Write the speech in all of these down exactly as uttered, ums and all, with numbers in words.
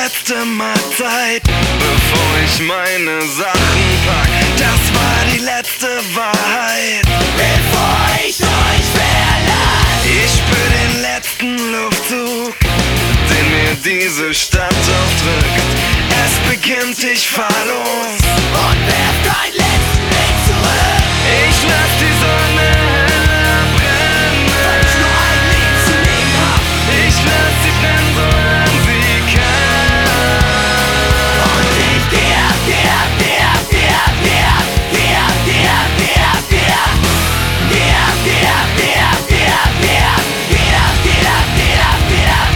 letzte Mahlzeit, bevor ich meine Sachen pack. Das war die letzte Wahrheit, bevor ich euch verlasse. Ich spür den letzten Luftzug, den mir diese Stadt aufdrückt. Es beginnt, ich fahr los und werft einen letzten Blick zurück. Ich lass die Sonne heller brennen, weil ich nur ein Leben zu leben hab. Ich lass sie brennen, solange sie kann. Und ich geh ab, geh ab, geh ab, geh ab, geh ab, geh ab, geh ab, geh ab, geh ab. Geh ab, geh ab, geh ab, geh ab, geh ab, geh ab, geh ab, geh ab, geh ab.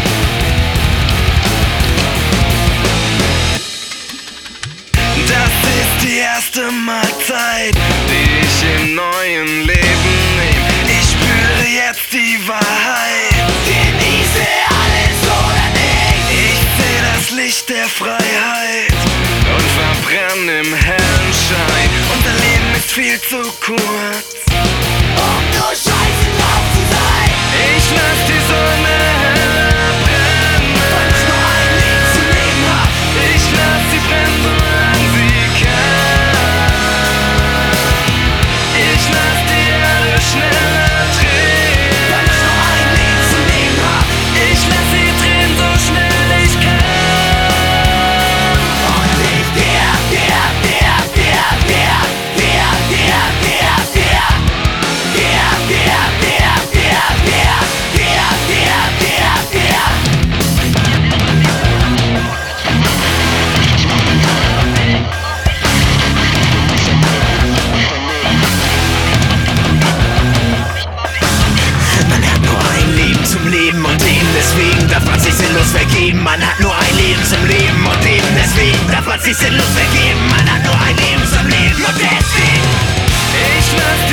Das ist die erste Mahlzeit, die ich im neuen Leben nehm. Ich spüre jetzt die Wahrheit. Genieße alles oder nicht. Ich seh das Licht der Freiheit und verbrenn im hellen Schein. Unser Leben ist viel zu kurz, um nur scheiße drauf zu sein. Ich lass die Sonne heller brennen, weil ich nur ein Leben zu leben hab. Ich lass sie brennen, solange sie kann. Ich lass die Erde schneller drehen, weil ich nur ein Leben zu leben hab. Ich lass sie drehen, so schnell ich kann. Und ich geh ab, geh ab, geh ab, geh ab, geh ab, geh ab, geh ab, geh ab, geh ab. Geh ab, geh ab, geh ab, geh ab, geh ab, geh ab, geh ab, geh ab, geh ab. Man hat nur ein Leben zum Leben und leben, deswegen darf man sich sinnlos vergeben. Man hat nur ein Leben zum Leben und leben, deswegen darf man sich sinnlos vergeben. Man hat nur ein Leben zum Leben und deswegen Ich lass